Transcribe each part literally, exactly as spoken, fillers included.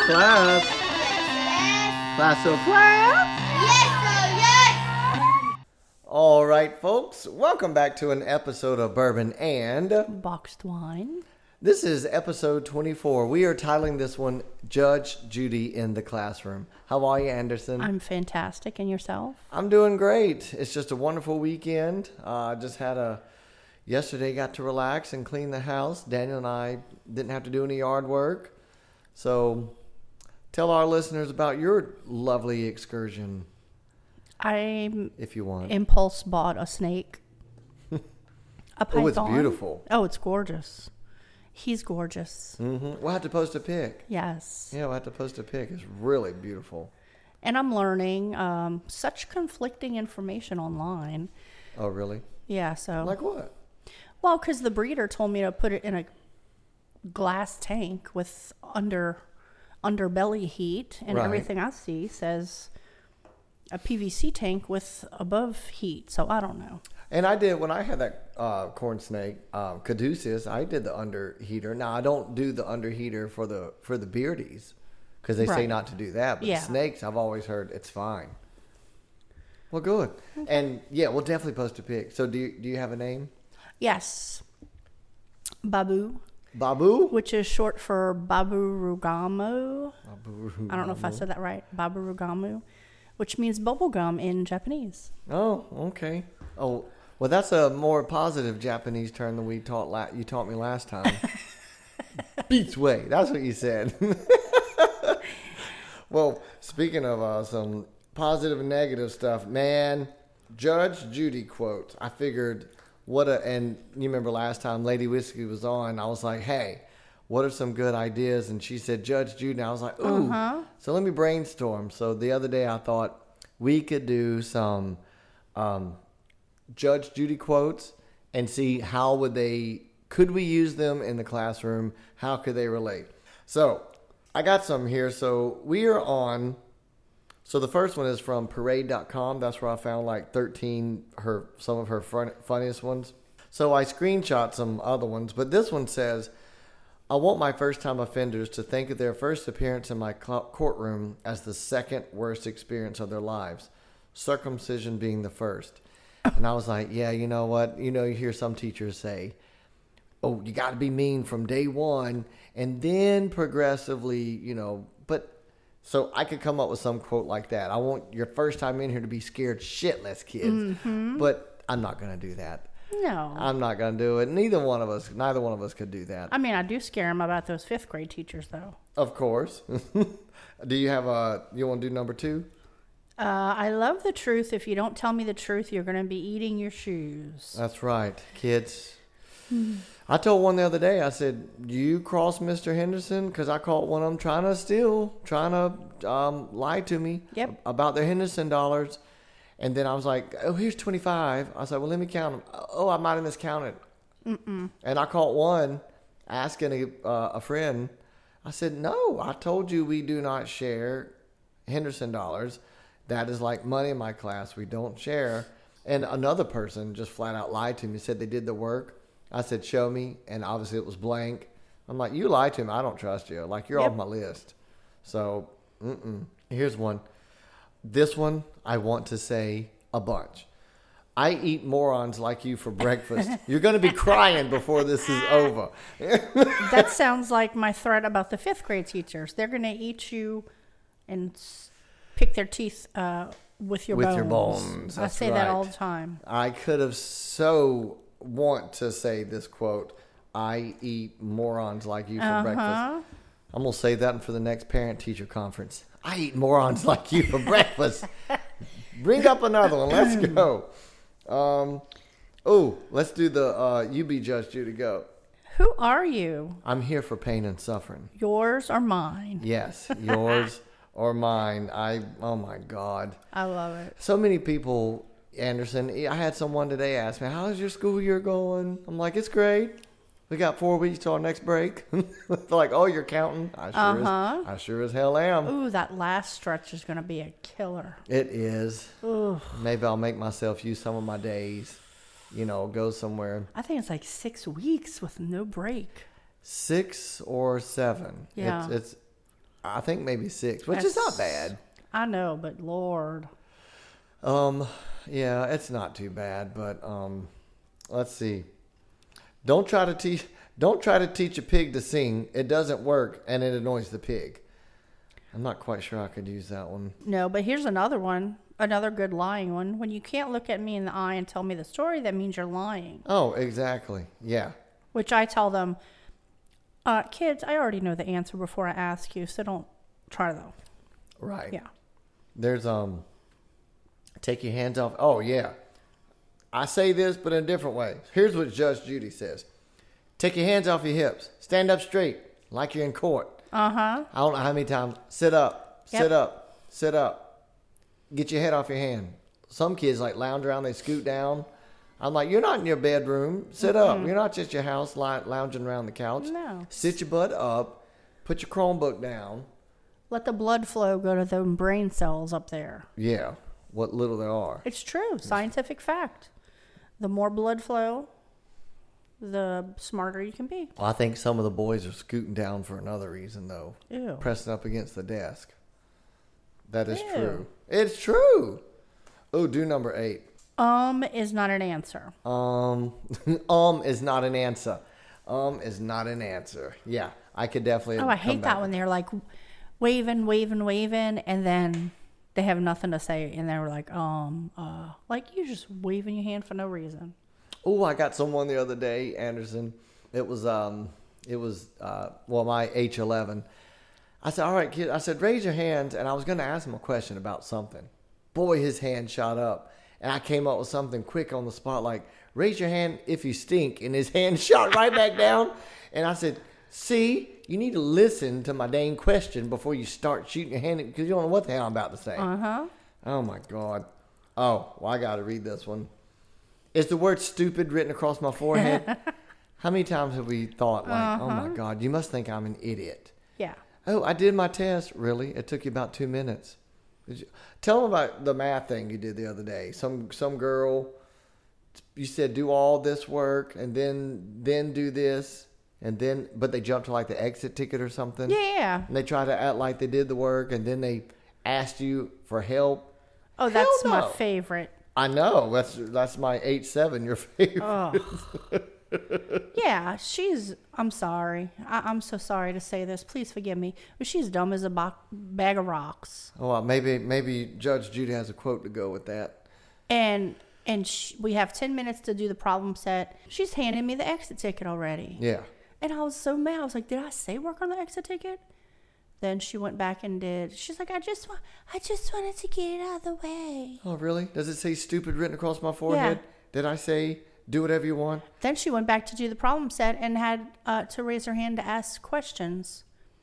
Class. Class, so class. Yes, sir, yes. All right, folks. Welcome back to an episode of Bourbon and Boxed wine. This is episode twenty-four. We are titling this one Judge Judy in the Classroom. How are you, Anderson? I'm fantastic. And yourself? I'm doing great. It's just a wonderful weekend. I uh, just had a... Yesterday got to relax and clean the house. Daniel and I didn't have to do any yard work. So tell our listeners about your lovely excursion, I if you want. impulse bought a snake. A python. Oh, it's beautiful. Oh, it's gorgeous. He's gorgeous. Mm-hmm. We'll have to post a pic. Yes. Yeah, we'll have to post a pic. It's really beautiful. And I'm learning um, such conflicting information online. Oh, really? Yeah, so. Like what? Well, because the breeder told me to put it in a glass tank with under underbelly heat, and Right. everything I see says a P V C tank with above heat. So I don't know. And I did, when I had that uh, corn snake, uh, Caduceus, I did the underheater. Now, I don't do the underheater for the for the beardies, because they say Right. not to do that. But Yeah. the snakes, I've always heard it's fine. Well, good. And, yeah, we'll definitely post a pic. So do you, do you have a name? Yes, Babu, Babu? which is short for Babu Rugamo. Babu. I don't know if I said that right. Babu Rugamu, which means bubblegum in Japanese. Oh, okay. Oh, well, that's a more positive Japanese term than we taught. La- you taught me last time. Beats way. That's what you said. Well, speaking of uh, some positive and negative stuff, man, Judge Judy quote. I figured, what a, and you remember last time Lady Whiskey was on, I was like, hey, what are some good ideas? And she said, Judge Judy. And I was like, ooh. Uh-huh. So let me brainstorm. So the other day I thought we could do some um, Judge Judy quotes and see how would they, could we use them in the classroom? How could they relate? So I got some here. So we are on, so the first one is from parade dot com. That's where I found like thirteen, her some of her fun, funniest ones. So I screenshot some other ones, but this one says, I want my first-time offenders to think of their first appearance in my courtroom as the second worst experience of their lives, circumcision being the first. And I was like, yeah, you know what? You know, you hear some teachers say, oh, you got to be mean from day one, and then progressively, you know, but so I could come up with some quote like that. I want your first time in here to be scared shitless, kids. Mm-hmm. But I'm not going to do that. No. I'm not going to do it. Neither one of us, neither one of us could do that. I mean, I do scare him about those fifth grade teachers, though. Of course. Do you have a, you want to do number two? Uh, I love the truth. If you don't tell me the truth, you're going to be eating your shoes. That's right, kids. I told one the other day, I said, you cross Mister Henderson? Because I caught one of them trying to steal, trying to um, lie to me Yep. about their Henderson dollars. And then I was like, oh, here's twenty-five. I said, well, let me count them. Oh, I might have miscounted. Mm-mm. And I caught one asking a, uh, a friend. I said, no, I told you we do not share Henderson dollars. That is like money in my class. We don't share. And another person just flat out lied to me, said they did the work. I said, show me. And obviously it was blank. I'm like, you lied to me. I don't trust you. Like, you're Yep. off my list. So, mm-mm. Here's one. This one, I want to say a bunch. I eat morons like you for breakfast. You're going to be crying before this is over. That sounds like my threat about the fifth grade teachers. They're going to eat you and s- pick their teeth uh, with your With bones. your bones, I that's say that all right. the time. I could have so want to say this quote. I eat morons like you for Uh-huh. breakfast. I'm going to say that for the next parent-teacher conference. I eat morons like you for breakfast. Bring up another one. Let's go. Um, oh, let's do the uh, you be Judge Judy go. Who are you? I'm here for pain and suffering. Yours or mine? Yes, yours or mine. I, oh my God. I love it. So many people, Anderson, I had someone today ask me, how's your school year going? I'm like, it's great. We got four weeks till our next break. They're like, oh, you're counting? I sure, Uh-huh. as, I sure as hell am. Ooh, that last stretch is going to be a killer. It is. Ooh. Maybe I'll make myself use some of my days, you know, go somewhere. I think it's like six weeks with no break. Six or seven. Yeah. It's, it's I think maybe six, which is not That's- bad. I know, but Lord. Um, yeah, it's not too bad, but um, let's see. Don't try to teach. Don't try to teach a pig to sing. It doesn't work, and it annoys the pig. I'm not quite sure I could use that one. No, but here's another one. Another good lying one. When you can't look at me in the eye and tell me the story, that means you're lying. Oh, exactly. Yeah. Which I tell them, uh, kids, I already know the answer before I ask you, so don't try though. Right. Yeah. There's um. Take your hands off. Oh yeah. I say this, but in a different way. Here's what Judge Judy says: take your hands off your hips. Stand up straight, like you're in court. Uh huh. I don't know how many times. Sit up. Yep. Sit up. Sit up. Get your head off your hand. Some kids like lounge around, they scoot down. I'm like, you're not in your bedroom. Sit Mm-hmm. up. You're not just your house li- lounging around the couch. No. Sit your butt up. Put your Chromebook down. Let the blood flow go to the brain cells up there. Yeah, what little there are. It's true. Scientific fact. The more blood flow, the smarter you can be. Well, I think some of the boys are scooting down for another reason, though. Ew. Pressing up against the desk. That is Ew. true. It's true. Oh, do number eight. Um is not an answer. Um, um is not an answer. Um is not an answer. Yeah, I could definitely. Oh, I come hate back. that when they're like waving, waving, waving, and then they have nothing to say, and they're like, um, uh, like you just waving your hand for no reason. Oh, I got someone the other day, Anderson. It was um, it was uh, well, my H eleven. I said, all right, kid. I said, raise your hands, and I was going to ask him a question about something. Boy, his hand shot up, and I came up with something quick on the spot, like raise your hand if you stink, and his hand shot right back down. And I said, see, you need to listen to my dang question before you start shooting your hand, because you don't know what the hell I'm about to say. Uh huh. Oh my God. Oh, well, I got to read this one. Is the word stupid written across my forehead? How many times have we thought, like, Uh-huh. oh my God, you must think I'm an idiot? Yeah. Oh, I did my test. Really? It took you about two minutes. Did you, tell them about the math thing you did the other day. Some some girl, you said do all this work and then then do this and then, but they jumped to like the exit ticket or something. Yeah. And they tried to act like they did the work and then they asked you for help. Oh, that's Hell my no. favorite. I know. That's that's my eight seven. Your favorite. Oh. Yeah, she's. I'm sorry. I, I'm so sorry to say this. Please forgive me. But she's dumb as a bo- bag of rocks. Oh, well, maybe maybe Judge Judy has a quote to go with that. And and sh we have ten minutes to do the problem set. She's handing me the exit ticket already. Yeah. And I was so mad. I was like, did I say work on the exit ticket? Then she went back and did. She's like, I just want, I just wanted to get it out of the way. Oh, really? Does it say stupid written across my forehead? Yeah. Did I say do whatever you want? Then she went back to do the problem set and had uh, to raise her hand to ask questions.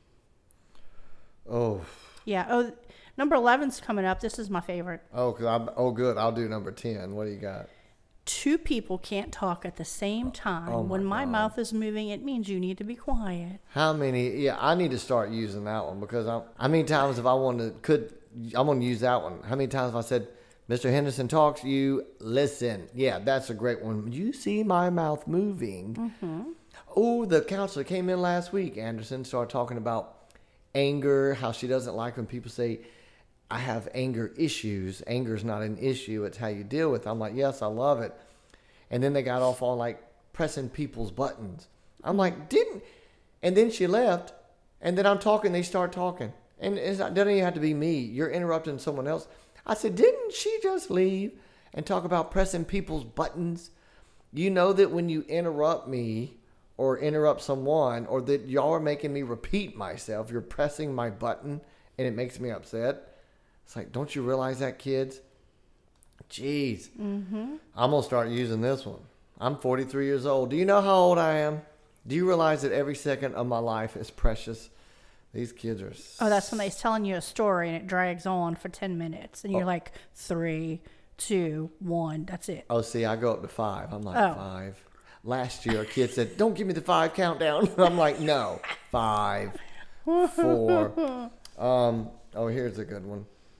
Oh. Yeah. Oh, number eleven's coming up. This is my favorite. Oh, cause I'm, oh, good. I'll do number ten. What do you got? Two people can't talk at the same time. Oh, my when my God. mouth is moving, it means you need to be quiet. How many? Yeah, I need to start using that one because I'm. How many times have I wanted to? Could I'm going to use that one? How many times have I said, Mister Henderson talks, you listen? Yeah, that's a great one. You see my mouth moving. Mm-hmm. Oh, the counselor came in last week. Anderson started talking about anger, how she doesn't like when people say, I have anger issues. Anger is not an issue. It's how you deal with it. I'm like, yes, I love it. And then they got off on like pressing people's buttons. I'm like, didn't. And then she left. And then I'm talking. They start talking. And it's not, it doesn't even have to be me. You're interrupting someone else. I said, didn't she just leave and talk about pressing people's buttons? You know that when you interrupt me or interrupt someone or that y'all are making me repeat myself, you're pressing my button and it makes me upset. It's like, don't you realize that, kids? Jeez. Mm-hmm. I'm going to start using this one. I'm forty-three years old. Do you know how old I am? Do you realize that every second of my life is precious? These kids are... Oh, that's when they're telling you a story and it drags on for ten minutes. And you're Oh. like, three, two, one. That's it. Oh, see, I go up to five. I'm like, Oh. five. Last year, a kid said, don't give me the five countdown. I'm like, no. Five, four. Um. Oh, here's a good one.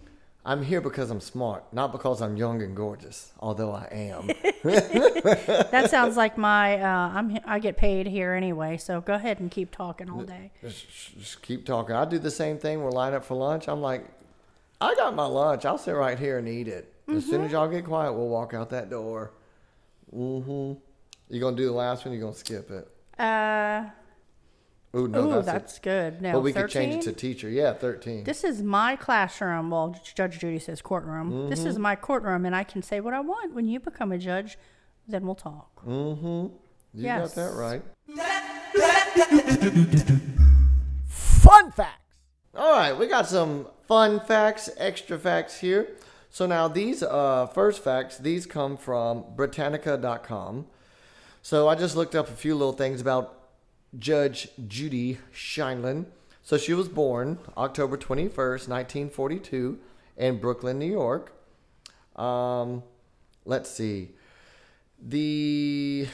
I'm here because I'm smart, not because I'm young and gorgeous, although I am. That sounds like my. Uh, I'm. I get paid here anyway, so go ahead and keep talking all day. Just, just keep talking. I do the same thing. We're lined up for lunch. I'm like, I got my lunch. I'll sit right here and eat it. Mm-hmm. As soon as y'all get quiet, we'll walk out that door. Mm-hmm. You gonna do the last one? You gonna skip it? Uh. Ooh, no, Ooh, that's, that's it. good. No, But we thirteen? could change it to teacher. Yeah, thirteen. This is my classroom. Well, Judge Judy says courtroom. Mm-hmm. This is my courtroom, and I can say what I want. When you become a judge, then we'll talk. Mm-hmm. You Yes. got that right. Fun facts. All right, we got some fun facts, extra facts here. So now these uh, first facts, these come from Britannica dot com. So I just looked up a few little things about Judge Judy Sheindlin. So she was born October twenty-first, nineteen forty-two in Brooklyn, New York. Um, let's see. The...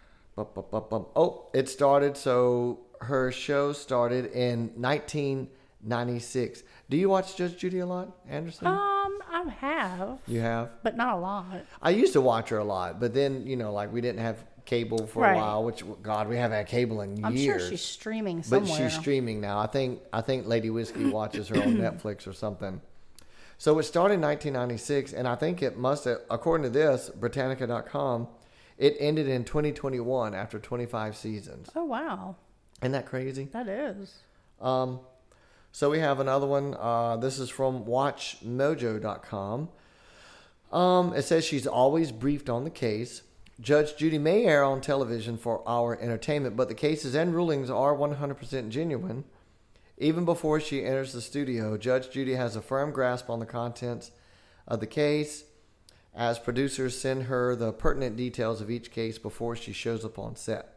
Oh, it started, so her show started in nineteen ninety-six. Do you watch Judge Judy a lot, Anderson? Um, I have, You have? but not a lot. I used to watch her a lot, but then, you know, like we didn't have cable for Right. a while, which, God, we haven't had cable in I'm years. sure she's streaming But somewhere. she's streaming now. I think I think Lady Whiskey watches her on Netflix or something. So it started in nineteen ninety-six, and I think it must have, according to this, Britannica dot com, it ended in twenty twenty-one after twenty-five seasons. Oh, wow. Isn't that crazy? That is. Um, so we have another one. Uh, this is from watch mojo dot com. Um, it says she's always briefed on the case. Judge Judy may air on television for our entertainment, but the cases and rulings are one hundred percent genuine. Even before she enters the studio, Judge Judy has a firm grasp on the contents of the case, as producers send her the pertinent details of each case before she shows up on set.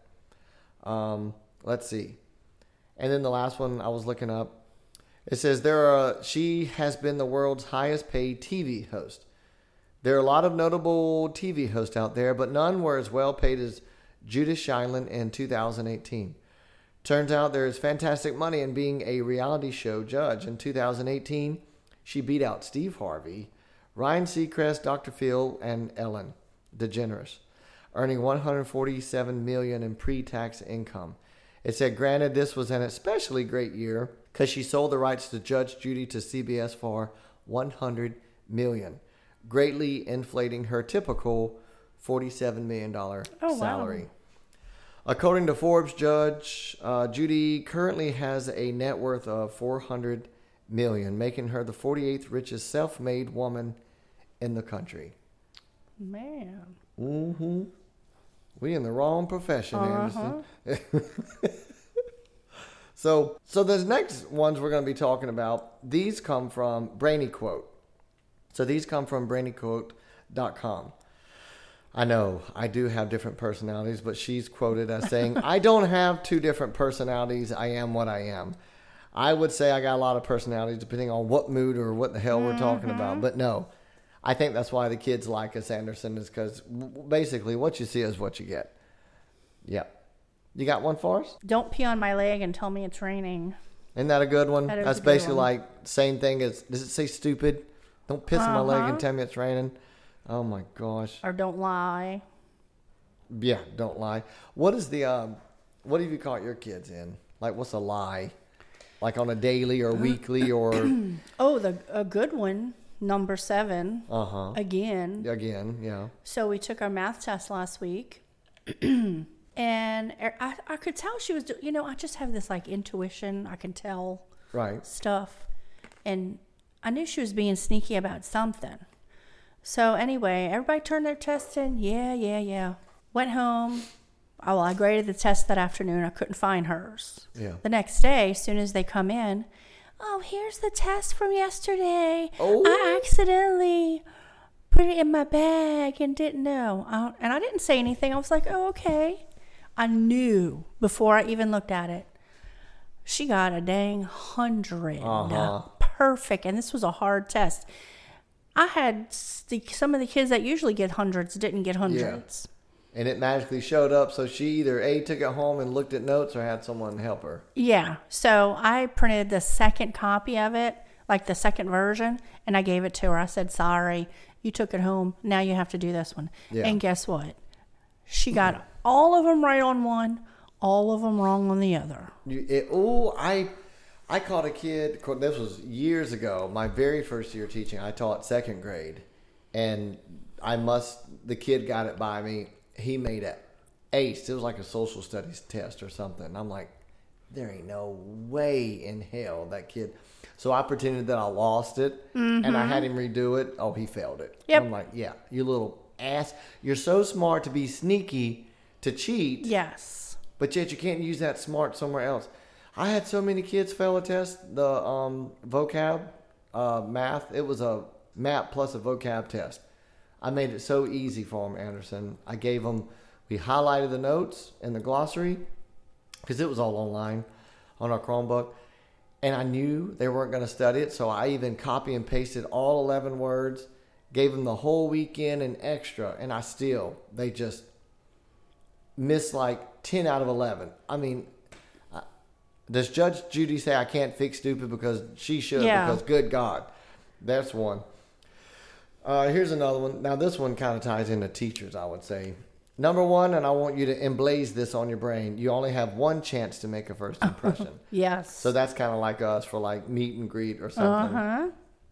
Um, let's see. And then the last one I was looking up, it says there are, she has been the world's highest paid T V host. There are a lot of notable T V hosts out there, but none were as well paid as Judy Sheindlin in two thousand eighteen. Turns out there is fantastic money in being a reality show judge. In two thousand eighteen, she beat out Steve Harvey, Ryan Seacrest, Doctor Phil, and Ellen DeGeneres, earning one hundred forty-seven million dollars in pre-tax income. It said, granted, this was an especially great year because she sold the rights to Judge Judy to C B S for one hundred million dollars, greatly inflating her typical forty-seven million dollars Oh, wow. salary. According to Forbes, Judge uh, Judy currently has a net worth of four hundred million dollars, making her the forty-eighth richest self-made woman in the country. Man. Mm-hmm. We in the wrong profession, Uh-huh. Anderson. so, so the next ones we're going to be talking about, these come from Brainy Quote. So these come from brainy quote dot com. I know I do have different personalities, but she's quoted as saying, I don't have two different personalities. I am what I am. I would say I got a lot of personalities depending on what mood or what the hell we're talking about. But no, I think that's why the kids like us, Anderson, is because basically what you see is what you get. Yep. You got one for us? Don't pee on my leg and tell me it's raining. Isn't that a good one? That is That's a good basically one. like same thing as, does it say stupid? Don't piss on my leg Uh-huh. and tell me it's raining. Oh my gosh. Or don't lie. Yeah, don't lie. What is the, um, what have you caught your kids in? Like, what's a lie? Like on a daily or weekly or, Oh, the a good one, number seven. uh huh. Again. Again, yeah. So we took our math test last week. And I, I could tell she was, do- you know, I just have this like intuition. I can tell Right. stuff. And I knew she was being sneaky about something. So anyway, everybody turned their tests in. Yeah, yeah, yeah. Went home. Oh, well, I graded the test that afternoon. I couldn't find hers. Yeah. The next day, as soon as they come in, oh, here's the test from yesterday. Oh. I accidentally put it in my bag and didn't know. I, and I didn't say anything. I was like, oh, okay. I knew before I even looked at it. She got a dang hundred. Uh-huh. Perfect. And this was a hard test. I had the, some of the kids that usually get hundreds didn't get hundreds. And it magically showed up, so she either A, took it home and looked at notes or had someone help her. Yeah. So I printed the second copy of it, like the second version, and I gave it to her. I said, sorry, you took it home. Now you have to do this one. Yeah. And guess what? She got all of them right on one, all of them wrong on the other. You, it, oh, I, I caught a kid. This was years ago. My very first year teaching, I taught second grade, and I must. The kid got it by me. He made it ace. It was like a social studies test or something. And I'm like, there ain't no way in hell that kid. So I pretended that I lost it, mm-hmm. and I had him redo it. Oh, he failed it. Yep. I'm like, yeah, you little ass. You're so smart to be sneaky to cheat. Yes. But yet you can't use that smart somewhere else. I had so many kids fail a test, the um, vocab, uh, math. It was a map plus a vocab test. I made it so easy for them, Anderson. I gave them, we highlighted the notes in the glossary because it was all online on our Chromebook. And I knew they weren't going to study it, so I even copy and pasted all eleven words, gave them the whole weekend and extra, and I still, they just missed like ten out of eleven. I mean, uh, does Judge Judy say I can't fix stupid because she should? Yeah. Because good God, that's one. Uh, here's another one. Now this one kind of ties into teachers, I would say. Number one, and I want you to emblaze this on your brain, you only have one chance to make a first impression. Yes. So that's kind of like us for like meet and greet or something. Uh-huh.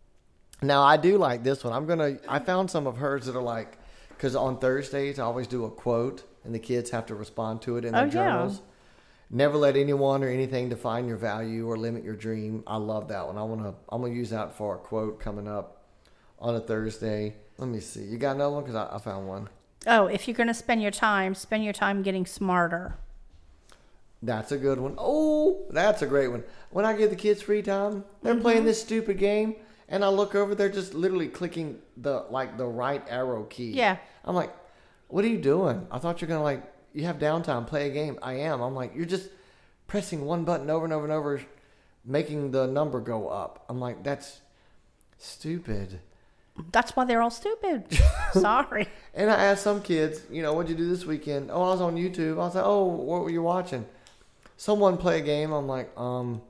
Now I do like this one. I'm going to, I found some of hers that are like, because on Thursdays I always do a quote and the kids have to respond to it in their Oh, yeah. journals. Never let anyone or anything define your value or limit your dream. I love that one. I want to, I'm going to use that for a quote coming up on a Thursday. Let me see. You got another one? Because I, I found one. Oh, if you're going to spend your time, spend your time getting smarter. That's a good one. Oh, that's a great one. When I give the kids free time, they're Mm-hmm. playing this stupid game, and I look over, they're just literally clicking the like the right arrow key. Yeah. I'm like, what are you doing? I thought you're gonna like you have downtime, play a game. I am. I'm like, you're just pressing one button over and over and over, making the number go up. I'm like, that's stupid. That's why they're all stupid. Sorry. And I asked some kids, you know, what'd you do this weekend? Oh, I was on YouTube. I was like, oh, what were you watching? Someone play a game. I'm like, um,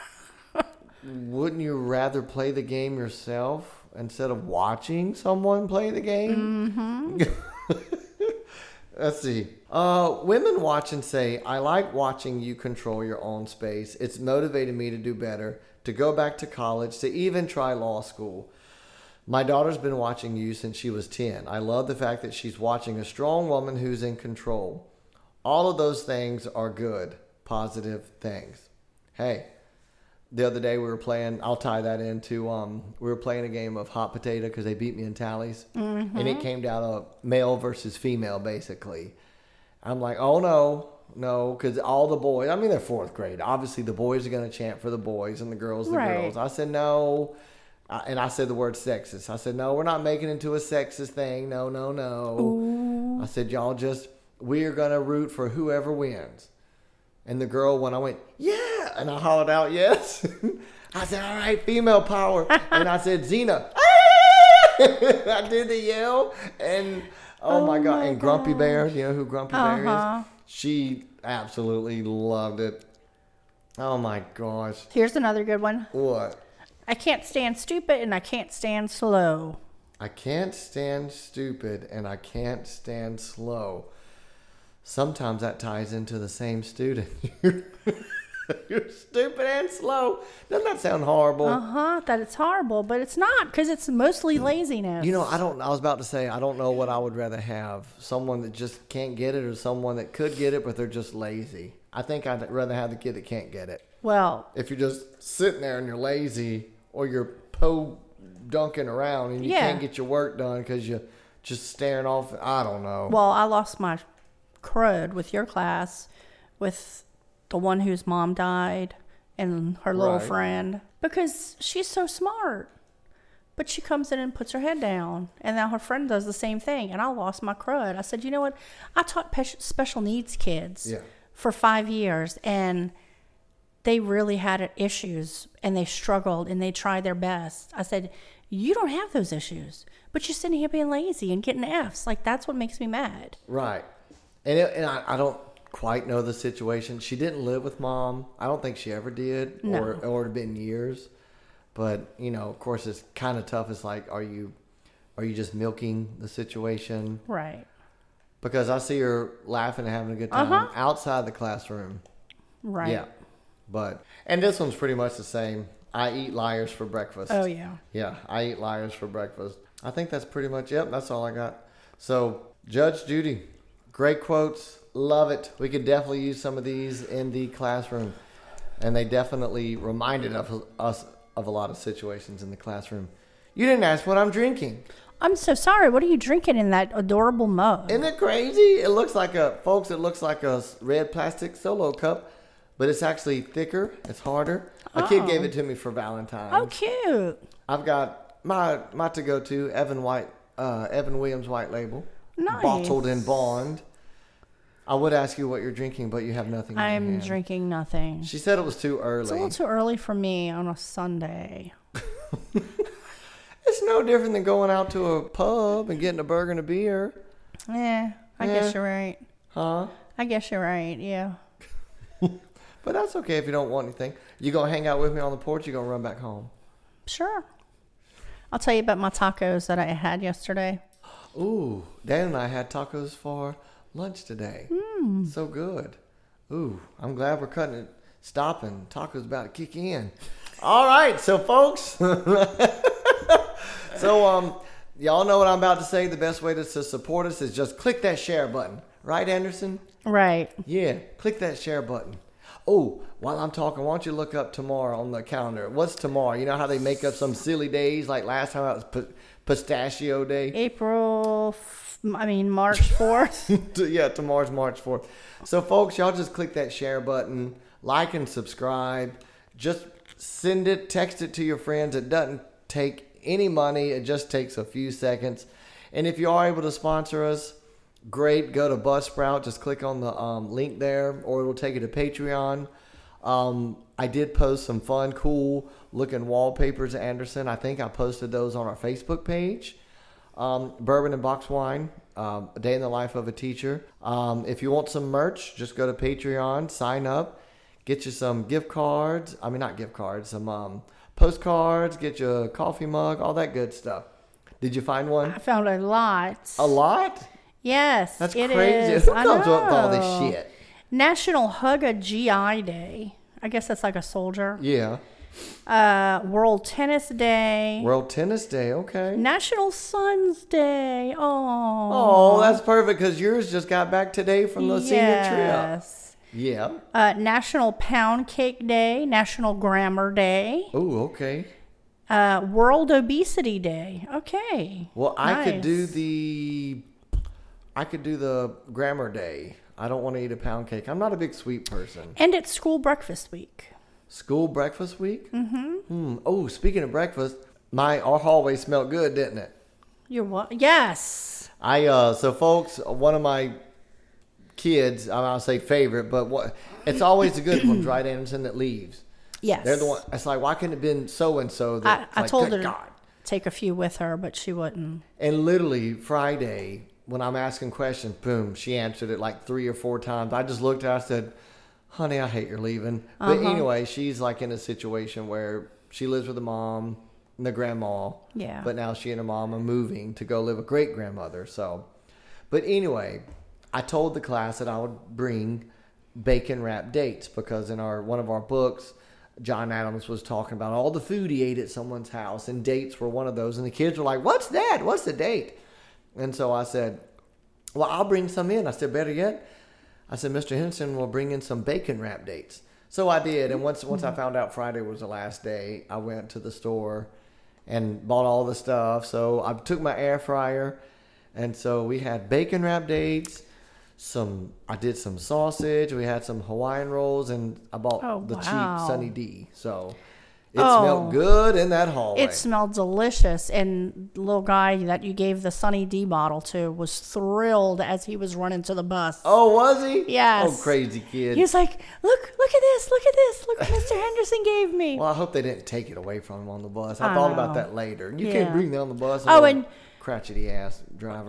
wouldn't you rather play the game yourself instead of watching someone play the game? Mm-hmm. Let's see. Uh, women watch and say, I like watching you control your own space. It's motivated me to do better, to go back to college, to even try law school. My daughter's been watching you since she was ten. I love the fact that she's watching a strong woman who's in control. All of those things are good, positive things. Hey, the other day we were playing, I'll tie that into, um, we were playing a game of hot potato because they beat me in tallies. Mm-hmm. And it came down to male versus female, basically. I'm like, oh, no, no, because all the boys, I mean, they're fourth grade. Obviously, the boys are going to chant for the boys and the girls, the Right. girls. I said, no. I, and I said the word sexist. I said, no, we're not making it into a sexist thing. No, no, no. Ooh. I said, y'all just, we are going to root for whoever wins. And the girl, when I went, yeah, and I hollered out, yes. I said, all right, female power. And I said, Xena. I did the yell. And, oh, oh my God. My and Grumpy gosh. Bear, you know who Grumpy uh-huh. Bear is? She absolutely loved it. Oh, my gosh. Here's another good one. What? I can't stand stupid and I can't stand slow. I can't stand stupid and I can't stand slow. Sometimes that ties into the same student. You're stupid and slow. Doesn't that sound horrible? Uh-huh. That it's horrible, but it's not because it's mostly laziness. You know, I don't. I was about to say I don't know what I would rather have: someone that just can't get it, or someone that could get it but they're just lazy. I think I'd rather have the kid that can't get it. Well, if you're just sitting there and you're lazy, or you're po dunking around and you yeah. can't get your work done because you're just staring off. I don't know. Well, I lost my crud with your class, with the one whose mom died and her little right. friend, because she's so smart. But she comes in and puts her head down, and now her friend does the same thing, and I lost my crud. I said, you know what? I taught pe- special needs kids yeah. for five years, and they really had issues, and they struggled, and they tried their best. I said, you don't have those issues, but you're sitting here being lazy and getting F's. Like, that's what makes me mad. Right. And, it, and I, I don't quite know the situation. She didn't live with mom. I don't think she ever did, no. or or it had been years. But, you know, of course, it's kind of tough. It's like, are you are you just milking the situation? Right. Because I see her laughing and having a good time Uh-huh. outside the classroom. Right. Yeah. But, and this one's pretty much the same. I eat liars for breakfast. Oh, yeah. Yeah, I eat liars for breakfast. I think that's pretty much, yep, that's all I got. So, Judge Judy, great quotes. Love it. We could definitely use some of these in the classroom. And they definitely reminded of us of a lot of situations in the classroom. You didn't ask what I'm drinking. I'm so sorry. What are you drinking in that adorable mug? Isn't it crazy? It looks like a, folks, it looks like a red plastic Solo cup, but it's actually thicker. It's harder. A kid Oh. gave it to me for Valentine's. Oh, cute. I've got my my to go to Evan White, uh, Evan Williams White Label, Nice. bottled in bond. I would ask you what you're drinking, but you have nothing. in your I'm hand. drinking nothing. She said it was too It's a early. little too early for me on a Sunday. It's no different than going out to a pub and getting a burger and a beer, Yeah, I Yeah. guess you're right. huh? I guess you're right. Yeah. But that's okay if you don't want anything. You gonna hang out with me on the porch? You gonna run back home? Sure. I'll tell you about my tacos that I had yesterday. Ooh, Dan and I had tacos for lunch today. Hmm. So good. Ooh, I'm glad we're cutting it, stopping. Tacos about to kick in. All right, so folks. So, um, y'all know what I'm about to say. The best way to, to support us is just click that share button. Right, Anderson? Right. Yeah, click that share button. Oh, while I'm talking, why don't you look up tomorrow on the calendar? What's tomorrow? You know how they make up some silly days? Like last time it was pi- Pistachio Day. April, f- I mean, March fourth. Yeah, tomorrow's March fourth. So, folks, y'all just click that share button, like and subscribe. Just send it, text it to your friends. It doesn't take any money. It just takes a few seconds. And if you are able to sponsor us, great. Go to Buzzsprout. Just click on the um, link there, or it will take you to Patreon. Um, I did post some fun, cool looking wallpapers, Anderson. I think I posted those on our Facebook page. Um, Bourbon and Box Wine, um, A Day in the Life of a Teacher. Um, if you want some merch, just go to Patreon, sign up, get you some gift cards. I mean, not gift cards, some um, postcards, get you a coffee mug, all that good stuff. Did you find one? I found a lot. A lot? Yes, That's it crazy. is. Who I comes up with all this know. shit? National Hug a G I Day. I guess that's like a soldier. Yeah. Uh, World Tennis Day. World Tennis Day, okay. National Sons Day. Oh. Oh, that's perfect because yours just got back today from the senior trip. Yes. Yeah. Uh, National Pound Cake Day. National Grammar Day. Oh, okay. Uh, World Obesity Day. Okay. Well, I could Nice. do the, I could do the grammar day. I don't want to eat a pound cake. I'm not a big sweet person. And it's School Breakfast Week. School breakfast week. Mm-hmm. Hmm. Oh, speaking of breakfast, my our hallway smelled good, didn't it? You're what? Yes. I uh. So, folks, one of my kids, I don't say favorite, but what? It's always the good ones, right, Anderson, that leaves. Yes. They're the one. It's like, why couldn't it have been so and so? I, That I like, told good her to God. take a few with her, but she wouldn't. And literally Friday, when I'm asking questions, boom, she answered it like three or four times. I just looked at her, I said, honey, I hate you're leaving. But Uh-huh. anyway, she's like in a situation where she lives with the mom and the grandma. Yeah. But now she and her mom are moving to go live with great grandmother. So, but anyway, I told the class that I would bring bacon wrapped dates because in our one of our books, John Adams was talking about all the food he ate at someone's house, and dates were one of those. And the kids were like, "What's that? What's the date?" And so I said, "Well, I'll bring some in." I said, "Better yet," I said, "Mister Henderson will bring in some bacon wrap dates." So I did, and once once I found out Friday was the last day, I went to the store and bought all the stuff. So I took my air fryer, and so we had bacon wrap dates. Some I did some sausage. We had some Hawaiian rolls, and I bought Oh, the wow. cheap Sunny D. So it Oh. smelled good in that hallway. It smelled delicious, and the little guy that you gave the Sunny D bottle to was thrilled as he was running to the bus. Oh, was he? Yes. Oh, crazy kid. He was like, "Look, look at this! Look at this! Look what Mister Henderson gave me." Well, I hope they didn't take it away from him on the bus. I, I thought know. about that later. You Yeah. can't bring that on the bus. Oh, little and- crotchety ass driver.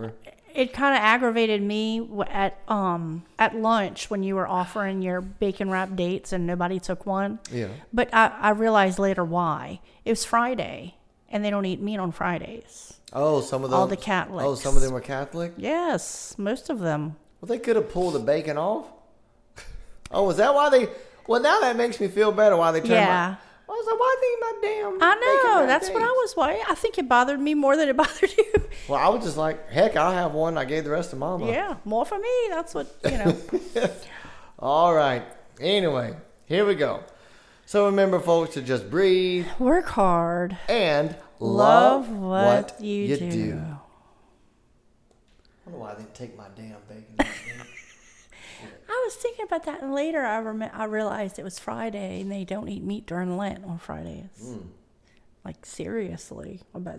it kind of aggravated me w- at um at lunch when you were offering your bacon wrap dates and nobody took one. Yeah. But I, I realized later why. It was Friday, and they don't eat meat on Fridays. Oh, some of them. All the Catholics. Oh, some of them were Catholic? Yes, most of them. Well, they could have pulled the bacon off. Oh, is that why they... Well, now that makes me feel better why they turned Yeah. my... I was like, why they eat my damn I bacon know. wrap That's what I dates? was wondering. I think it bothered me more than it bothered you. Well, I was just like, heck, I'll have one. I gave the rest to Mama. Yeah, more for me. That's what, you know. All right. Anyway, here we go. So remember, folks, to just breathe Work hard. and Love love, what, what you, do. do. I don't know why I didn't take my damn bacon. wrap dates. I was thinking about that, and later I rem- I realized it was Friday, and they don't eat meat during Lent on Fridays. Mm. Like, seriously. I bet